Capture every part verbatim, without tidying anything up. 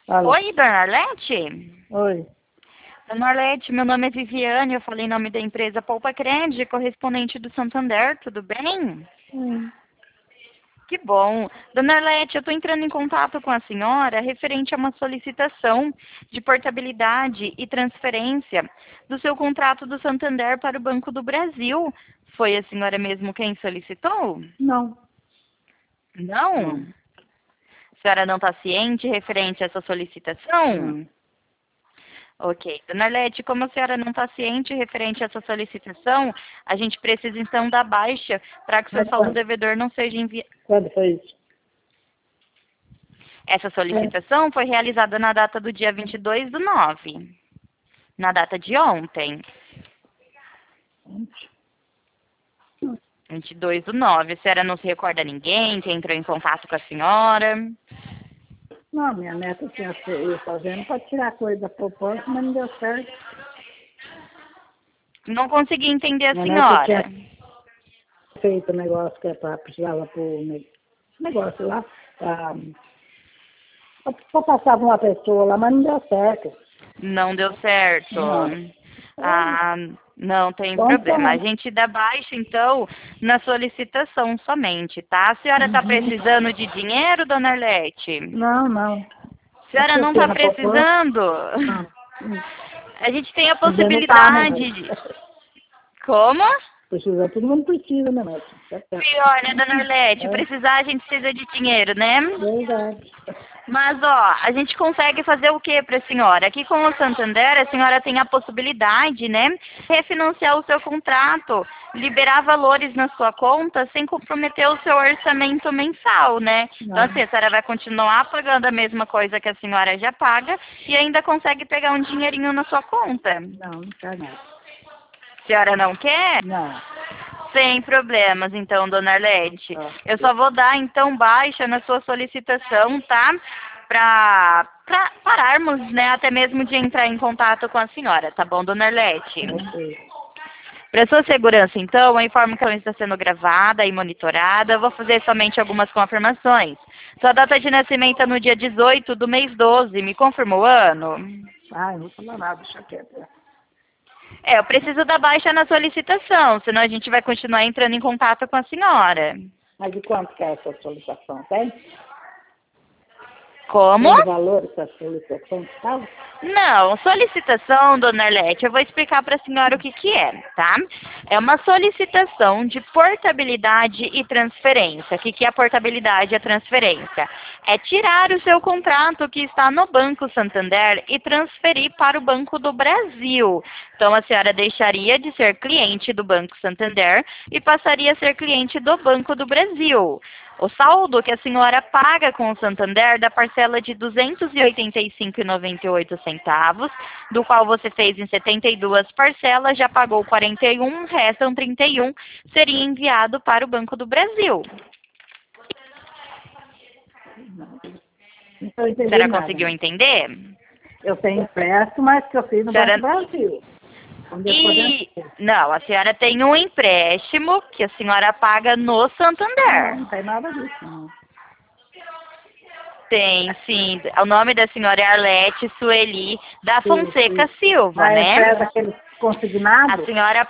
Fala. Oi, dona Arlete? Oi. Dona Arlete, meu nome é Viviane, eu falei em nome da empresa Poupa Crédito, correspondente do Santander, tudo bem? Hum. Que bom. Dona Arlete, eu estou entrando em contato com a senhora referente a uma solicitação de portabilidade e transferência do seu contrato do Santander para o Banco do Brasil. Foi a senhora mesmo quem solicitou? Não. Não? Não. A senhora não está ciente referente a essa solicitação? Não. Ok. Dona Arlete, como a senhora não está ciente referente a essa solicitação, a gente precisa então da baixa para que o seu Mas saldo quando? devedor não seja enviado. Quando foi isso? Essa solicitação foi realizada na data do dia vinte e dois do nove, na data de ontem, vinte e dois do nove. A senhora não se recorda ninguém que entrou em contato com a senhora? Não, minha neta tinha feito fazendo para tirar coisa da poupança, mas não deu certo. Não consegui entender a Minha neta senhora. tinha feito um negócio que é para precisava pôr ne- negócio lá, para passar para uma pessoa lá, mas não deu certo. Não deu certo. Não. Ah, não tem Então problema. A tá. gente dá baixa, então, na solicitação somente, tá? A senhora está Uhum. precisando de dinheiro, dona Arlete? Não, não. A É senhora não porque está na poupança. precisando? Não. Hum. A gente tem a Ainda não tá, né, possibilidade mas de... Como? precisa, todo mundo precisa, né, Márcia? Tá certo. Pior, né, dona Arlete? É Precisar, a gente precisa de dinheiro, né? verdade. Mas, ó, a gente consegue fazer o que para a senhora? Aqui com o Santander, a senhora tem a possibilidade, né, de refinanciar o seu contrato, liberar valores na sua conta sem comprometer o seu orçamento mensal, né? Então, Não, assim, a senhora vai continuar pagando a mesma coisa que a senhora já paga e ainda consegue pegar um dinheirinho na sua conta. não, não quer nada. A senhora não quer? Não. Sem problemas, então, dona Arlete. Tá. Eu só vou dar, então, baixa na sua solicitação, tá? Para pararmos, né, até mesmo de entrar em contato com a senhora, tá bom, dona Arlete? Ok. Para sua segurança, então, eu informo que ela está sendo gravada e monitorada. Eu vou fazer somente algumas confirmações. Sua data de nascimento é no dia dezoito do mês doze. Me confirma o ano? Ai, não vou falar nada, deixa quieto. É, eu preciso da baixa na solicitação, senão a gente vai continuar entrando em contato com a senhora. Mas de quanto que é essa solicitação? Tem? Como? Tem valor essa solicitação que estava? Não, solicitação, dona Arlete, eu vou explicar para a senhora o que que é, tá? É uma solicitação de portabilidade e transferência. O que que é a portabilidade e a transferência? É tirar o seu contrato que está no Banco Santander e transferir para o Banco do Brasil. Então, a senhora deixaria de ser cliente do Banco Santander e passaria a ser cliente do Banco do Brasil. O saldo que a senhora paga com o Santander da parcela de duzentos e oitenta e cinco reais e noventa e oito centavos, do qual você fez em setenta e duas parcelas, já pagou quarenta e um, restam trinta e um, seria enviado para o Banco do Brasil. Não estou A entendendo senhora nada. conseguiu Não. entender? Eu tenho empréstimo, mas que eu fiz no A Banco senhora... do Brasil. Quando eu E... podemos... Não, a senhora tem um empréstimo que a senhora paga no Não, Santander. não tem nada disso, não. Tem, sim. O nome da senhora é Arlete Sueli da Sim, Fonseca sim. Silva, A né? empresa, aquele A consignado? senhora...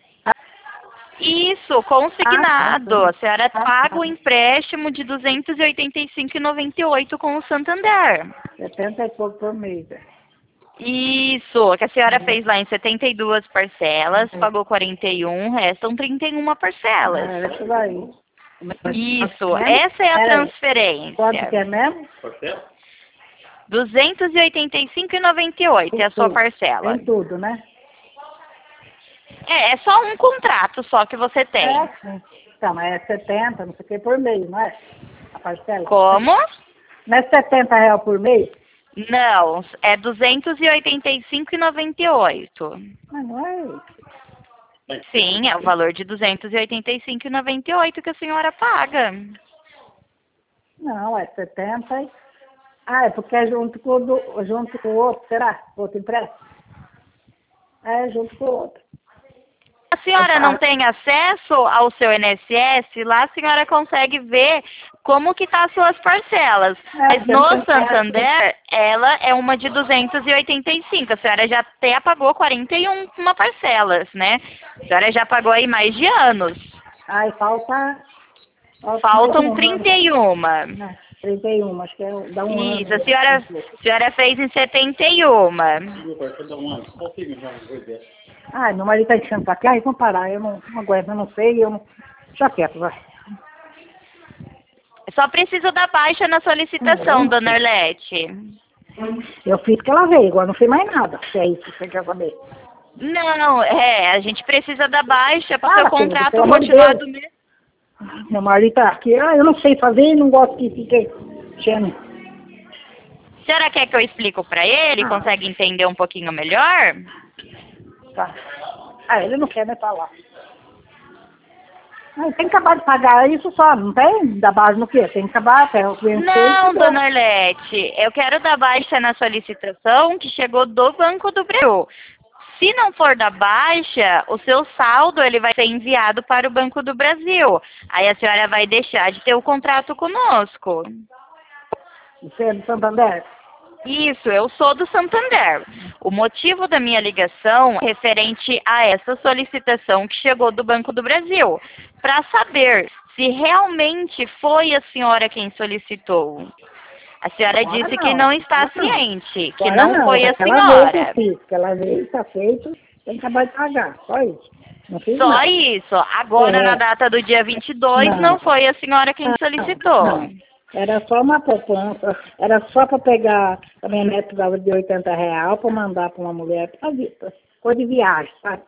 Isso, Ah, tá, consignado. sim. A senhora Ah, paga tá. o empréstimo de duzentos e oitenta e cinco reais e noventa e oito centavos com o Santander. setenta e pouco por mês. É. Isso, que a senhora Uhum. fez lá em setenta e duas parcelas, É. pagou quarenta e um, restam trinta e uma parcelas. Ah, essa daí. Isso, Mesmo? essa é a Peraí. Quanto transferência. que é mesmo? duzentos e oitenta e cinco reais e noventa e oito centavos é Em a sua tudo. parcela. Em tudo, né? É, é só um contrato só que você tem. É, sim. Então, mas é setenta, não sei o que, por mês, não é? A parcela? Como? Não é setenta reais por mês? Não, é duzentos e oitenta e cinco reais e noventa e oito centavos. Mas não é isso. Sim, é o valor de duzentos e oitenta e cinco reais e noventa e oito centavos que a senhora paga. Não, é setenta. e- Ah, é porque é junto com o, do, junto com o outro, será? Outro empréstimo? É, junto com o outro. A senhora não tem acesso ao seu I N S S, lá a senhora consegue ver como que tá as suas parcelas. É, Mas porque não no tem Santander, ela é uma de duzentos e oitenta e cinco. A senhora já até pagou quarenta e um uma parcelas, né? A senhora já pagou aí mais de anos. Aí falta... falta Faltam trinta trinta e um. É, trinta e um, acho que é, dá um ano. Isso, a senhora, a senhora fez em setenta e um. Ai, meu marido tá enchendo pra cá, e vamos parar, eu não, não aguento, eu não sei, eu não... Já quieto, vai. Só preciso da baixa na solicitação, Hum, dona Arlete. Eu fiz que ela veio, agora não fiz mais nada, se é isso que você quer saber. Não, é, a gente precisa da baixa para o Para, seu filha, contrato pelo amor de continuar Deus. do mesmo. Meu marido tá aqui, ah, eu não sei fazer e não gosto que fique enchendo. A senhora quer que eu explico para ele? Ah. Consegue entender um pouquinho melhor? Tá. Ah, ele não quer nem falar. Ah, tem que acabar de pagar isso só, não tem? Da base no quê? Tem que acabar até o cliente. Não, dona Arlete, eu quero dar baixa na solicitação que chegou do Banco do Brasil. Se não for da baixa, o seu saldo ele vai ser enviado para o Banco do Brasil. Aí a senhora vai deixar de ter o contrato conosco. Você é do Santander? Isso, eu sou do Santander. O motivo da minha ligação é referente a essa solicitação que chegou do Banco do Brasil, para saber se realmente foi a senhora quem solicitou. A senhora Agora disse não, que não está agora não. ciente, que Agora não foi a aquela senhora. vez que eu fiz, aquela vez está feito, tem que acabar de pagar, só isso. Não fiz Só nada. isso. Agora, É. na data do dia vinte e dois, Não. não foi a senhora quem solicitou. Não. Era só uma poupança, era só para pegar, a minha neta dava de oitenta reais para mandar para uma mulher para coisa de viagem, sabe?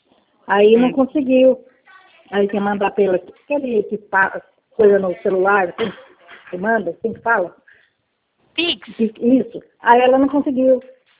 Aí não Hum. conseguiu. Aí tinha que mandar pela aquele que pa- coisa no celular, assim, que manda, assim que fala. Pix? Isso. Aí ela não conseguiu.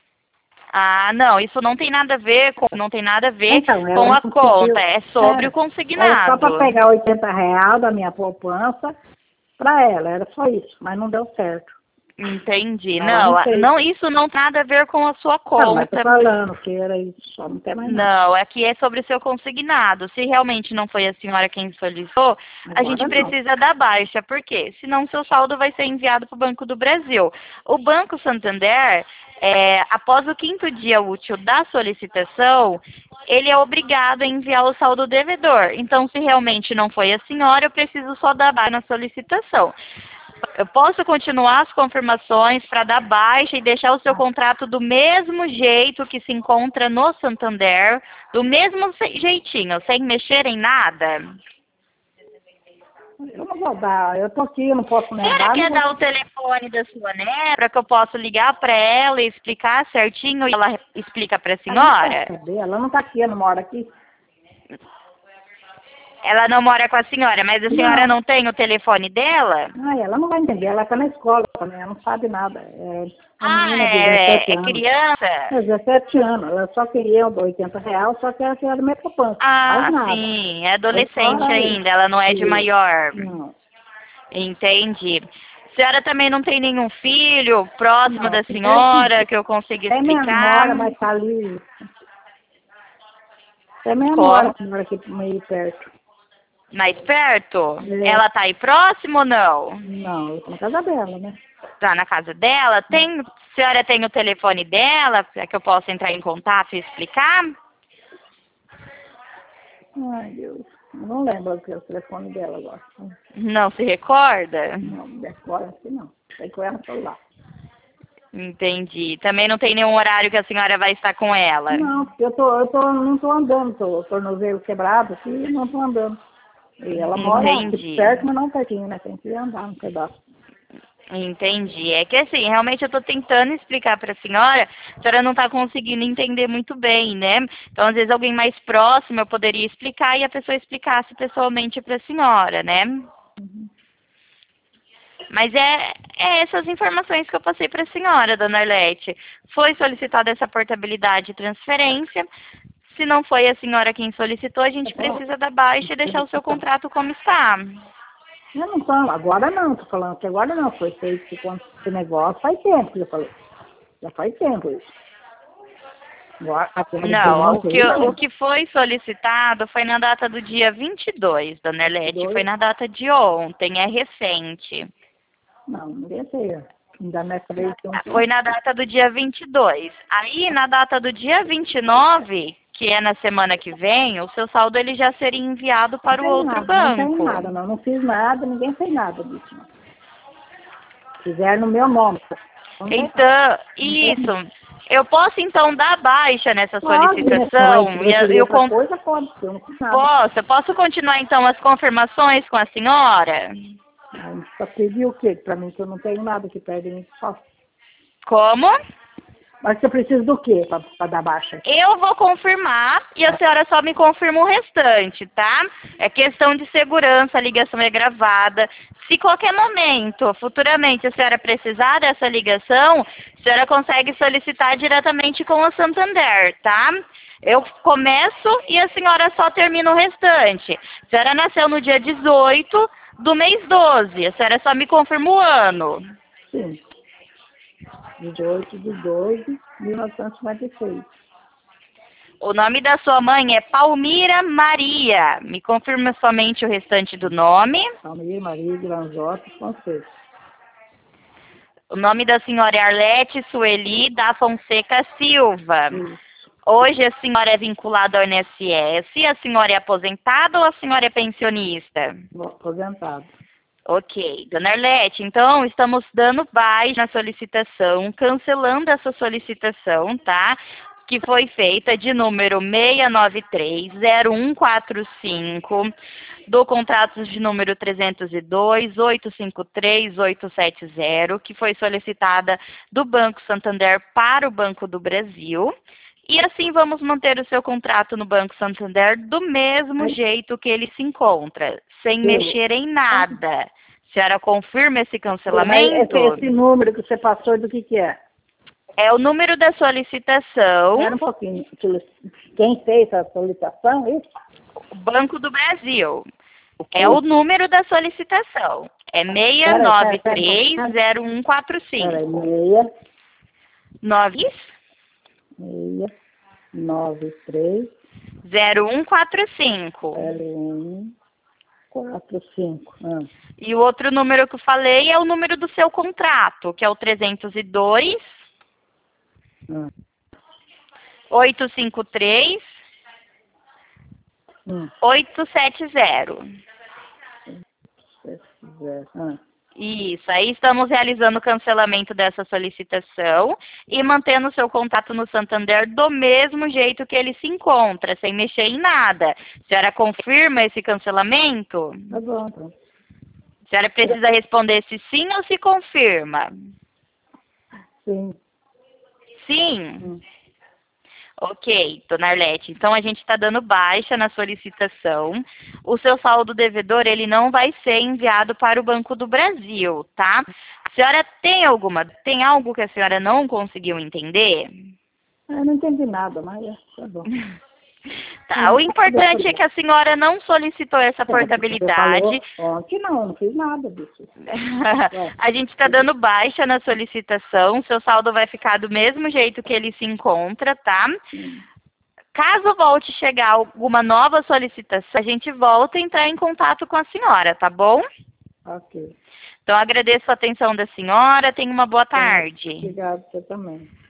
Ah, não, isso não tem nada a ver com, não tem nada a ver Então, ela com não a conseguiu. conta, é sobre É, o consignado. era só para pegar oitenta reais da minha poupança para ela, era só isso, mas não deu certo. Entendi. Ela Não, não a- fez. não, isso não tem nada a ver com a sua Ah, mas tô conta. falando que era isso, só não tem mais nada. Não, aqui é sobre o seu consignado. Se realmente não foi a senhora quem solicitou, a Agora gente não. precisa da baixa. Por quê? Senão seu saldo vai ser enviado para o Banco do Brasil. O Banco Santander, é, após o quinto dia útil da solicitação, ele é obrigado a enviar o saldo devedor. Então, se realmente não foi a senhora, eu preciso só da baixa na solicitação. Eu posso continuar as confirmações para dar baixa e deixar o seu contrato do mesmo jeito que se encontra no Santander, do mesmo se- jeitinho, sem mexer em nada? Eu não vou dar, eu tô aqui, eu não posso A nem senhora dar. quer Não dar vou... o telefone da sua neta para que eu possa ligar para ela e explicar certinho e ela explica para a Ela não senhora? quer saber, ela não tá aqui, ela não mora aqui. Ela não mora com a senhora, mas a senhora Não. não tem o telefone dela? Ai, ela não vai entender, ela tá na escola também, ela não sabe nada. É uma Ah, menina de é, dezessete é anos. criança? É, dezessete anos, ela só queria oitenta reais, só que ela queria minha poupança, Ah, mais nada. sim, é adolescente Só ainda, ela não é de isso. maior. Não, Entendi. A senhora também não tem nenhum filho próximo não, da tem senhora filho. que eu consiga Até minha explicar? nora, mas tá ali. Até minha nora Como? que mora aqui meio perto. Mais perto? É. Ela tá aí próximo ou não? Não, eu tô na casa dela, né? Tá na casa dela? Tem, a senhora tem o telefone dela para que eu possa entrar em contato e explicar? Ai, Deus. Eu não lembro o que é o telefone dela agora. Não se recorda? Não, decora assim não. Tem que olhar no celular. Entendi. Também não tem nenhum horário que a senhora vai estar com ela? Não, porque eu, tô, eu tô, não tô andando, tô tornozelo quebrado aqui e não tô andando. E ela mora aqui Entendi. perto, mas não pertinho, né? Tem que andar um pedaço. Entendi. É que assim, realmente eu estou tentando explicar para a senhora, a senhora não está conseguindo entender muito bem, né? Então, às vezes, alguém mais próximo eu poderia explicar e a pessoa explicasse pessoalmente para a senhora, né? Uhum. Mas é, é essas informações que eu passei para a senhora, dona Arlete. Foi solicitada essa portabilidade e transferência. Se não foi a senhora quem solicitou, a gente precisa da baixa e deixar o seu contrato como está. Eu não tô, agora não, tô falando que agora não, foi feito esse, esse negócio faz tempo que eu falei. Já faz tempo isso. Agora, agora Não, o tem que, uma o que foi solicitado foi na data do dia vinte e dois, dona Arlete. dois. Foi na data de ontem, é recente. Não, não deixei. Ainda nessa vez que eu não Foi na data do dia vinte e dois. Aí, na data do dia vinte e nove, que é na semana que vem, o seu saldo ele já seria enviado para o tem outro nada, não tem banco. nada, não. Não fiz nada, ninguém fez nada disso. Não. Fizeram no meu nome. Não tem Então, isso. Eu posso, então, dar baixa nessa Pode, né? solicitação? Vai E a- referir eu outra con- coisa, pode, porque eu não fiz nada. posso? Eu posso continuar, então, as confirmações com a senhora? Aí só pediu o quê? Pra mim, que eu não tenho nada que perde mim só. Como? Mas você precisa do quê pra, pra dar baixa? Eu vou confirmar e a senhora só me confirma o restante, tá? É questão de segurança, a ligação é gravada. Se qualquer momento, futuramente, a senhora precisar dessa ligação, a senhora consegue solicitar diretamente com o Santander, tá? Eu começo e a senhora só termina o restante. A senhora nasceu no dia dezoito do mês doze, a senhora só me confirma o ano. Sim. dezoito de dois de mil novecentos e cinquenta e seis. O nome da sua mãe é Palmira Maria. Me confirma somente o restante do nome. Palmeira Maria de Lanzotti Fonseca. O nome da senhora é Arlete Sueli da Fonseca Silva. Isso. Hoje a senhora é vinculada ao I N S S. A senhora é aposentada ou a senhora é pensionista? Aposentado. Ok. Dona Arlete, então estamos dando baixa na solicitação, cancelando essa solicitação, tá? Que foi feita de número seis nove três zero um quatro cinco, do contrato de número trezentos e dois, oito cinco três, oito sete zero, que foi solicitada do Banco Santander para o Banco do Brasil. E assim vamos manter o seu contrato no Banco Santander do mesmo jeito que ele se encontra, sem Eu. mexer em nada. A senhora confirma esse Esse, cancelamento? esse número que você passou, do que que é? É o número da solicitação. Espera um pouquinho. Quem fez a solicitação, isso? Banco do Brasil. É o número da solicitação. É seis nove três zero um quatro Peraí, cinco. meia, nove meia, nove, três, zero um quatro cinco. zero, um, quatro, cinco. Ah. E o outro número que eu falei é o número do seu contrato, que é o trezentos e dois, Ah. oito cinco três, Hum. oito sete zero. sete, zero. Ah. Isso, aí estamos realizando o cancelamento dessa solicitação e mantendo o seu contato no Santander do mesmo jeito que ele se encontra, sem mexer em nada. A senhora confirma esse cancelamento? Tá bom, então. A senhora precisa responder se sim ou se confirma. Sim. Sim? Hum. Ok, dona Arlete. Então a gente está dando baixa na solicitação. O seu saldo devedor ele não vai ser enviado para o Banco do Brasil, tá? A senhora tem alguma, tem algo que a senhora não conseguiu entender? Eu não entendi nada, mas é, tá bom. Tá, o importante é que a senhora não solicitou essa Você portabilidade. falou ontem não, não fiz nada disso. A gente está dando baixa na solicitação, seu saldo vai ficar do mesmo jeito que ele se encontra, tá? Hum. Caso volte chegar alguma nova solicitação, a gente volta a entrar em contato com a senhora, tá bom? Ok. Então agradeço a atenção da senhora, tenha uma boa tarde. Obrigado, você também.